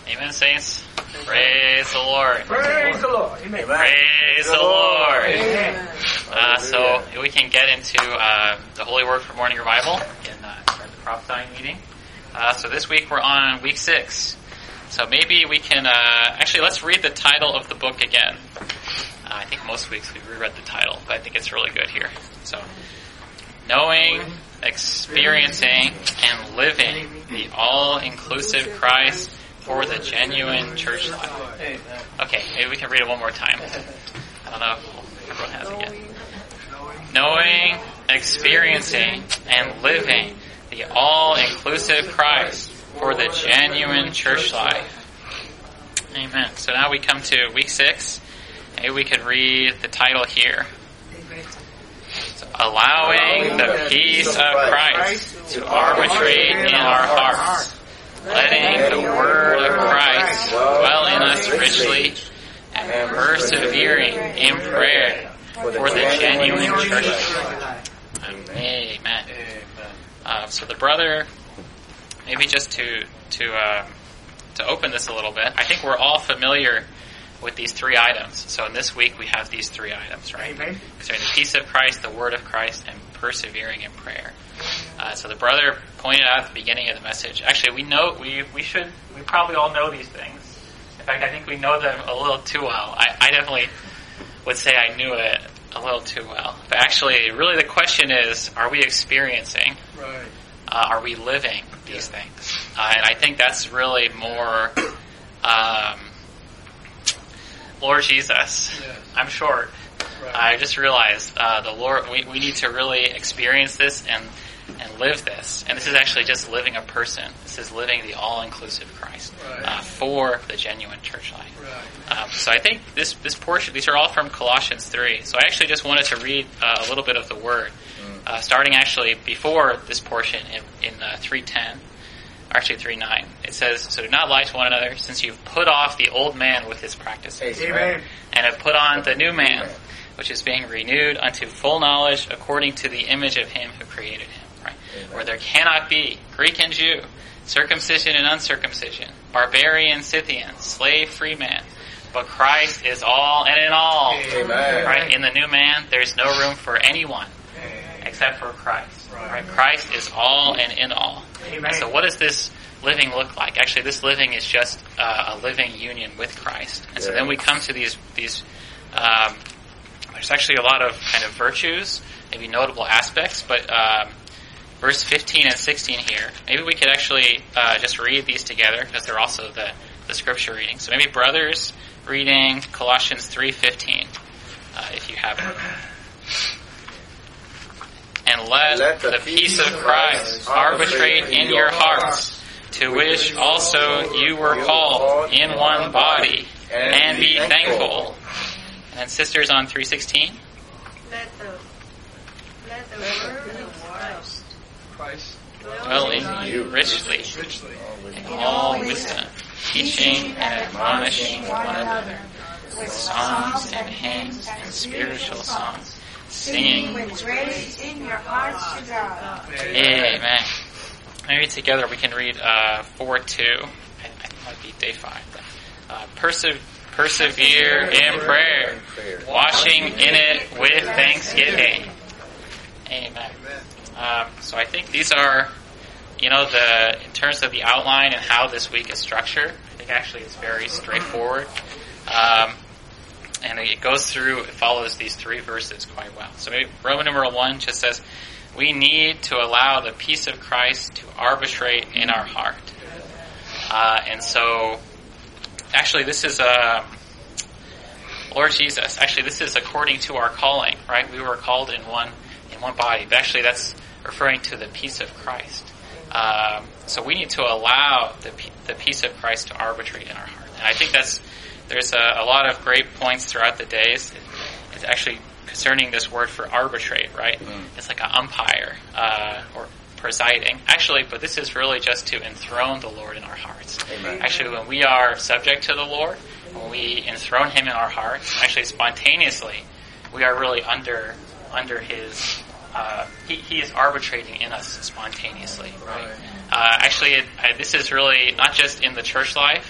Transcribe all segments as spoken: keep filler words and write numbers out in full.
Amen, saints. Praise the Lord. Praise the Lord. Amen. Praise the Lord. Amen. Uh, so we can get into uh, the Holy Word for Morning Revival in uh, the prophesying meeting. Uh, so this week we're on week six. So maybe we can, uh, actually let's read the title of the book again. Uh, I think most weeks we've reread the title, but I think it's really good here. So, knowing, experiencing, and living the all-inclusive Christ for the genuine church life. Okay, maybe we can read it one more time. I don't know if everyone has it yet. Knowing, experiencing, and living the all-inclusive Christ for the genuine church life. Amen. So now we come to week six. Maybe we could read the title here. So, allowing the peace of Christ to arbitrate in our hearts, letting the word of Christ dwell in us richly, and persevering in prayer for the genuine church. Amen. Uh, so the brother, maybe just to to uh, to open this a little bit, I think we're all familiar with these three items. So in this week we have these three items, right? Amen. Concerning the peace of Christ, the word of Christ, and persevering in prayer. Uh, so the brother pointed out at the beginning of the message. Actually, we know we we should we probably all know these things. In fact, I think we know them a little too well. I, I definitely would say I knew it a little too well. But actually, really, the question is: are we experiencing? Right. Uh, are we living these things? Uh, and I think that's really more. Um, Lord Jesus, Yes. I'm short. Right. I just realized uh, the Lord. We, we need to really experience this and and live this. And this is actually just living a person. This is living the all-inclusive Christ Right. uh, for the genuine church life. Right. Um, so I think this this portion. These are all from Colossians three. So I actually just wanted to read uh, a little bit of the word, uh, starting actually before this portion in in uh, three ten. Actually, three nine. It says, "So do not lie to one another, since you've put off the old man with his practices, Amen. and have put on the new man, which is being renewed unto full knowledge according to the image of him who created him." Right? Where there cannot be Greek and Jew, circumcision and uncircumcision, barbarian, Scythian, slave, free man, but Christ is all and in all. Amen. Right? In the new man, there's no room for anyone except for Christ. Right? Christ is all and in all. Amen. So what does this living look like? Actually, this living is just uh, a living union with Christ. And so then we come to these, these um, there's actually a lot of kind of virtues, maybe notable aspects, but um, verse fifteen and sixteen here, maybe we could actually uh, just read these together, because they're also the, the scripture reading. So maybe brothers reading Colossians three fifteen, uh, if you have it. And let, let the, the peace of Christ arbitrate in your hearts, to which also you were called in one body, and be thankful. And sisters on three sixteen. Let the, let the word of Christ, Christ dwell in you richly, richly in all wisdom, teaching and admonishing one another with psalms and hymns and spiritual songs, singing with grace in your hearts to God. Amen. Maybe together we can read uh, four two. I, I think it might be day five. But, uh, perse- persevere in prayer, washing in it with thanksgiving. Amen. Um, so I think these are, you know, the in terms of the outline and how this week is structured. I think actually it's very straightforward. Um, And it goes through, it follows these three verses quite well. So maybe Roman numeral one just says, we need to allow the peace of Christ to arbitrate in our heart. Uh, and so, actually this is, uh, Lord Jesus, actually this is according to our calling, right? We were called in one, in one body. But actually that's referring to the peace of Christ. Um, so we need to allow the, the peace of Christ to arbitrate in our heart. And I think that's, There's a, a lot of great points throughout the days. It's actually concerning this word for arbitrate, right? Mm. It's like an umpire uh, or presiding. Actually, but this is really just to enthrone the Lord in our hearts. Amen. Actually, when we are subject to the Lord, when we enthrone Him in our hearts, actually spontaneously, we are really under under His. Uh, he, he is arbitrating in us spontaneously, right? Uh, actually, it, uh, this is really not just in the church life,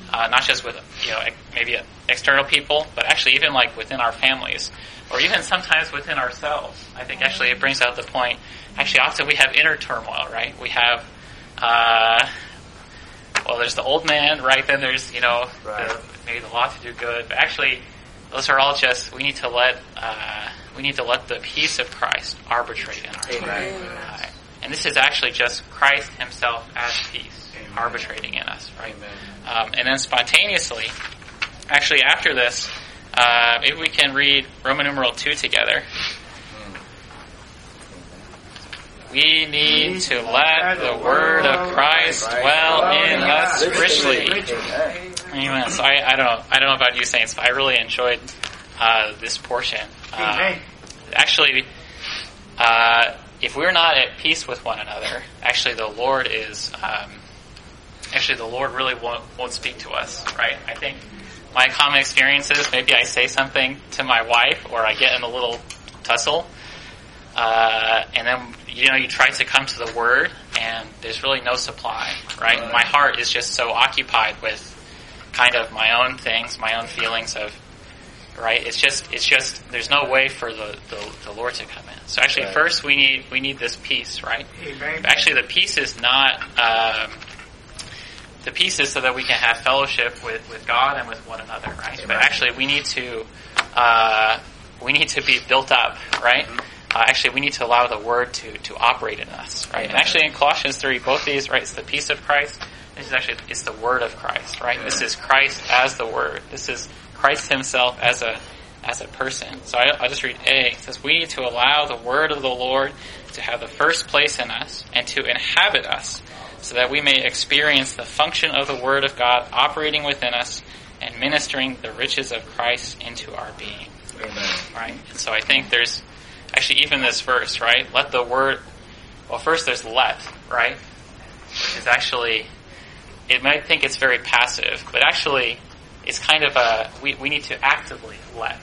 uh, not just with, you know, maybe external people, but actually even like within our families, or even sometimes within ourselves. I think actually it brings out the point. Actually, often we have inner turmoil, right? We have, uh, well, there's the old man, right? Then there's, you know, right. the, maybe the law to do good. But actually, those are all just, we need to let, uh, we need to let the peace of Christ arbitrate in our heart. Amen. Uh, and this is actually just Christ himself as peace, Amen. Arbitrating in us, right? Um, and then spontaneously, actually after this, uh, maybe we can read Roman numeral two together. We need to let the word of Christ dwell in us richly. Amen. So I, I don't know. I don't know about you, saints, but I really enjoyed uh, this portion. Uh, actually, uh, if we're not at peace with one another, actually the Lord is. Um, actually, the Lord really won't won't speak to us, right? I think my common experience is maybe I say something to my wife, or I get in a little tussle. Uh, and then, you know, you try to come to the Word, and there's really no supply, right? right? My heart is just so occupied with kind of my own things, my own feelings of, right? It's just, it's just, there's no way for the, the, the Lord to come in. So actually, right. first we need, we need this peace, right? Amen. Actually, the peace is not, um, the peace is so that we can have fellowship with, with God and with one another, right? Amen. But actually, we need to, uh, we need to be built up, right? Mm-hmm. Uh, actually, we need to allow the Word to, to operate in us, right? And actually, in Colossians three, both these, right, it's the peace of Christ. This is actually, it's the Word of Christ, right? This is Christ as the Word. This is Christ himself as a as a person. So I, I'll just read A. It says, we need to allow the Word of the Lord to have the first place in us and to inhabit us so that we may experience the function of the Word of God operating within us and ministering the riches of Christ into our being. Amen. Right? And so I think there's actually, even this verse, right? Let the word, well, first there's let, right? Which is actually, it might think it's very passive, but actually, it's kind of a, we, we need to actively let.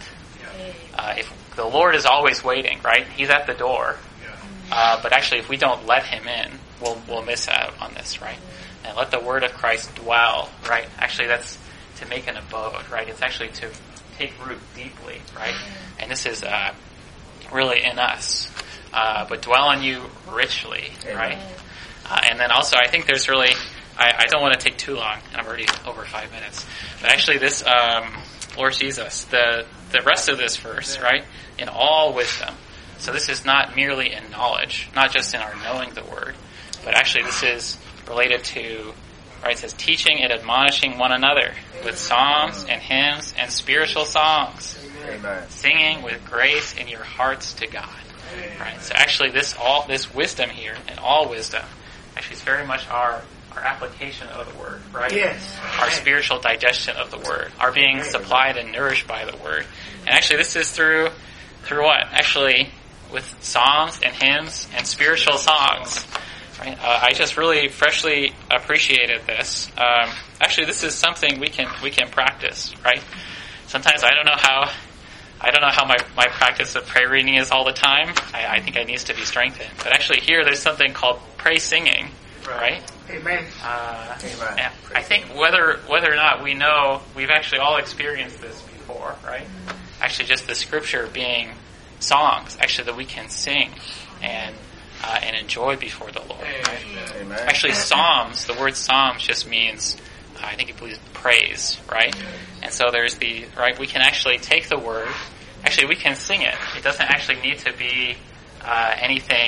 Uh, if the Lord is always waiting, right? He's at the door. Uh, but actually, if we don't let him in, we'll, we'll miss out on this, right? And let the word of Christ dwell, right? Actually, that's to make an abode, right? It's actually to take root deeply, right? And this is, uh, really in us, uh, but dwell on you richly, right? Uh, and then also, I think there's really, I, I don't want to take too long, and I'm already over five minutes, but actually this, um, Lord Jesus, the, the rest of this verse, right, in all wisdom. So this is not merely in knowledge, not just in our knowing the Word, but actually this is related to, right, it says teaching and admonishing one another with psalms and hymns and spiritual songs. Amen. Singing with grace in your hearts to God. Right. So actually, this all this wisdom here, and all wisdom, actually is very much our our application of the Word, right? Yes. Our spiritual digestion of the Word, our being supplied and nourished by the Word. And actually, this is through through what? Actually, with psalms and hymns and spiritual songs. Right. Uh, I just really freshly appreciated this. Um, actually, this is something we can we can practice, right? Sometimes I don't know how. I don't know how my, my practice of prayer reading is all the time. I, I think it needs to be strengthened. But actually here there's something called praise singing, right? Amen. Uh, Amen. And I think whether whether or not we know, we've actually all experienced this before, right? Actually just the scripture being songs, actually that we can sing and uh, and enjoy before the Lord, right? Amen. Actually psalms, the word psalms just means, uh, I think it believes praise, right? And so there's the, right, we can actually take the word, actually we can sing it. It doesn't actually need to be uh, anything,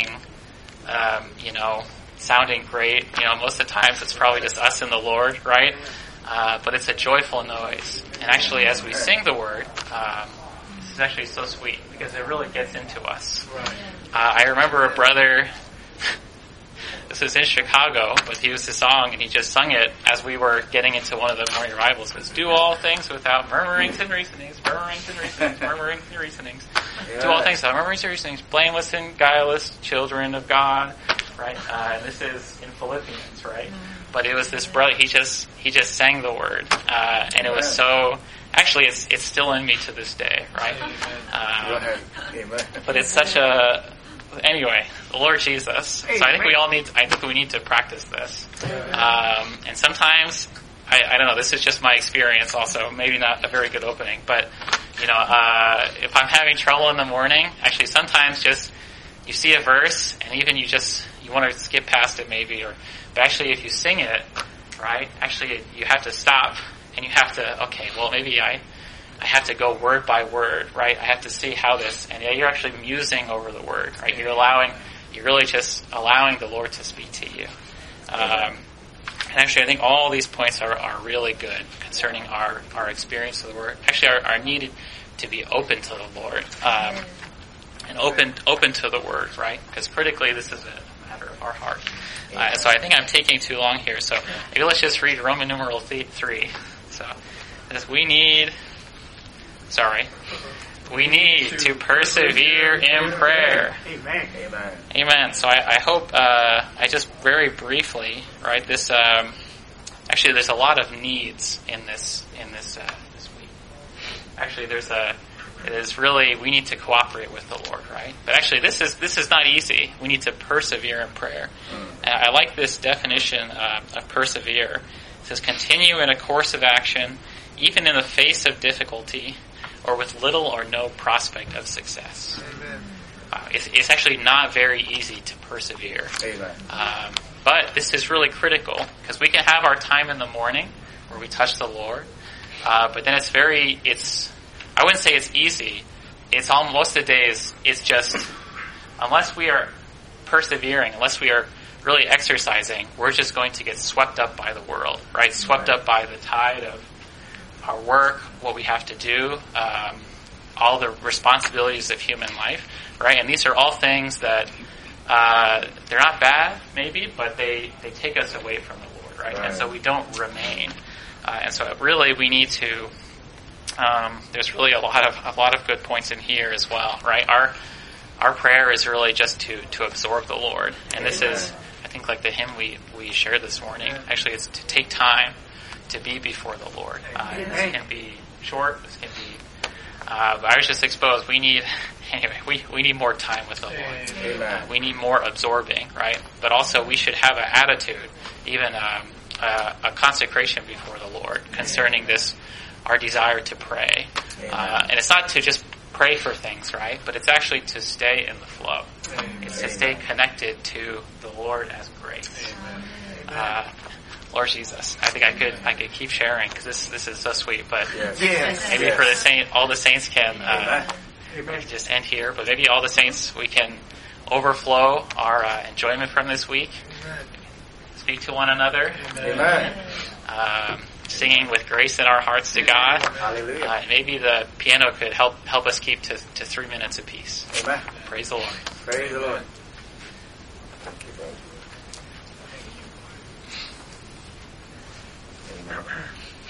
um, you know, sounding great. You know, most of the times it's probably just us and the Lord, right? Uh, but it's a joyful noise. And actually as we sing the word, um, this is actually so sweet because it really gets into us. Uh, I remember a brother, this was in Chicago, but he was the song, and he just sung it as we were getting into one of the morning revivals. It was, do all things without murmurings and reasonings, murmurings and reasonings, murmurings and reasonings. Yeah. Do all things without murmurings and reasonings, blameless and guileless children of God, right? Uh, and this is in Philippians, right? Mm-hmm. But it was this brother, he just, he just sang the word, uh, and it was so, actually it's, it's still in me to this day, right? Um, Amen. But it's such a, anyway, the Lord Jesus. So I think we all need, I think we need to practice this. Um, and sometimes, I, I don't know, this is just my experience also, maybe not a very good opening, but, you know, uh, if I'm having trouble in the morning, actually sometimes just, you see a verse, and even you just, you want to skip past it maybe, or, but actually if you sing it, right, actually you have to stop, and you have to, okay, well maybe I, I have to go word by word, right, I have to see how this, and yeah, you're actually musing over the word, right, you're allowing, you're really just allowing the Lord to speak to you. Um, and actually I think all these points are, are really good concerning our, our experience of the Word. Actually are, are needed to be open to the Lord, um, and open open to the Word, right? Because critically this is a matter of our heart. Uh, and so I think I'm taking too long here, so maybe let's just read Roman numeral th- three. So, as we need, sorry, we need to persevere in prayer. Amen. Amen. Amen. So I, I hope, uh, I just very briefly, right, this, um, actually there's a lot of needs in this, in this, uh, this week. Actually there's a, it is really, we need to cooperate with the Lord, right? But actually this is, this is not easy. We need to persevere in prayer. And I like this definition, uh, of persevere. It says continue in a course of action, even in the face of difficulty, or with little or no prospect of success. Amen. Uh, it's, it's actually not very easy to persevere. Amen. Um, but this is really critical, because we can have our time in the morning where we touch the Lord, uh, but then it's very, it's, I wouldn't say it's easy. It's all, most of the days, it's just, unless we are persevering, unless we are really exercising, we're just going to get swept up by the world, right? Swept up by the tide of our work, what we have to do, um, all the responsibilities of human life, right? And these are all things that, uh, they're not bad, maybe, but they, they take us away from the Lord, right? Right. And so we don't remain. Uh, and so really we need to, um, there's really a lot of, a lot of good points in here as well, right? Our, our prayer is really just to, to absorb the Lord. And this Amen. is, I think like the hymn we, we shared this morning, actually it's to take time to be before the Lord. Uh, this can be short, this can be, uh, but I was just exposed. We need, anyway, we, we need more time with the Lord. Amen. Uh, we need more absorbing, right? But also we should have an attitude, even um, uh, a consecration before the Lord concerning this, our desire to pray. Uh, and it's not to just pray for things, right? But it's actually to stay in the flow. It's to stay connected to the Lord as grace. Uh, Lord Jesus, I think I could I could keep sharing because this this is so sweet. But Yes. Yes. maybe Yes. for the saint, all the saints can uh, Amen. just end here. But maybe all the saints we can overflow our uh, enjoyment from this week. Amen. Speak to one another, Amen. um, singing with grace in our hearts to God. Hallelujah. Uh, and maybe the piano could help help us keep to, to three minutes apiece. Amen. Praise the Lord. Praise the Lord. Thank you, brother. Amen.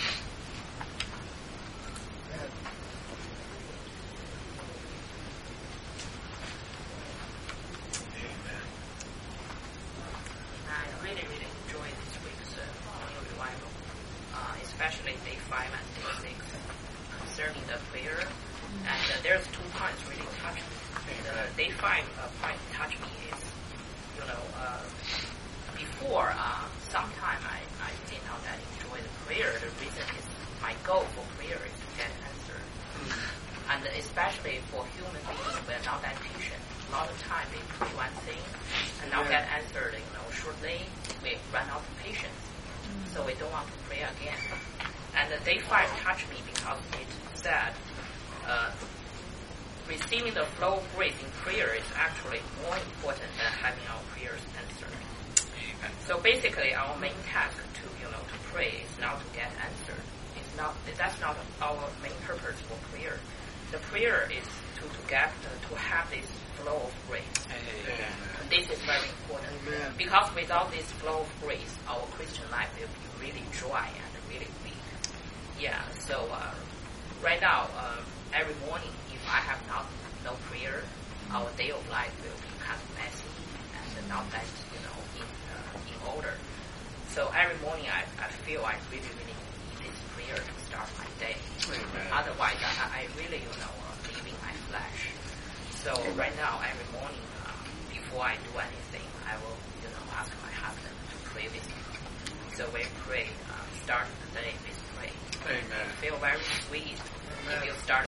I really, really enjoyed this week's uh, morning revival, uh, especially day five and day six concerning the prayer. And uh, there's two points really touch me. The day five uh, point touch me is, you know, uh, before uh, sometime I, I did not that enjoy the prayer. The reason is my goal for prayer is to get answered. And especially for human beings, we're not that patient. A lot of time they pray one thing and not get answered, you know, shortly. We run out of patience. So we don't want to pray again. And the day five touched me because it said, uh, receiving the flow of grace in prayer is actually more important than having our prayers answered. So basically our main task to, you know, to pray is not to get answered. It's not, that's not our main purpose for prayer. The prayer is to, to get, uh, to have this flow of grace. And this is very important. Amen. Because without this flow of grace, our Christian life will be really dry and really weak. Yeah, so uh, right now, uh, every morning, if I have not no prayer, our day of life will be kind of messy and not that, you know, in, uh, in order. So every morning I, I feel I really, really need this prayer to start my day. Amen. Otherwise, I, I really, you know, uh, live in my flesh. So right now, every morning, uh, before I do anything, I will, you know, ask my husband to pray with me. So we pray, uh, start the day with pray. Amen. Feel very sweet if you start